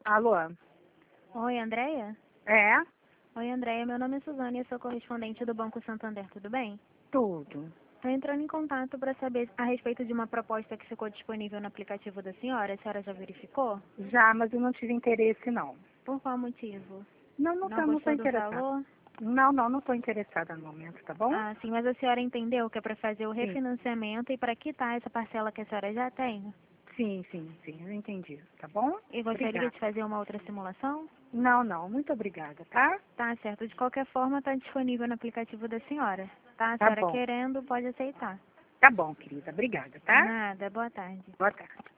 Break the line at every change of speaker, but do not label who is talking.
Alô?
Oi, Andréia?
É?
Oi, Andréia. Meu nome é Suzane e eu sou correspondente do Banco Santander, tudo bem?
Tudo.
Estou entrando em contato para saber a respeito de uma proposta que ficou disponível no aplicativo da senhora. A senhora já verificou?
Já, mas eu não tive interesse, não.
Por qual motivo?
Não
Não
tô
gostou do
interessada.
valor?
Não tô interessada no momento, tá bom?
Ah, sim, mas a senhora entendeu que é para fazer o
Sim,
refinanciamento e para quitar essa parcela que a senhora já tem?
sim, eu entendi, tá bom?
E gostaria
Obrigada.
de fazer uma outra simulação?
Não, muito obrigada, tá?
Tá certo. De qualquer forma, está disponível no aplicativo da senhora. Tá? A
Tá
senhora
bom.
querendo, pode aceitar.
Tá bom, querida. Obrigada, tá?
Nada. Boa tarde.
Boa tarde.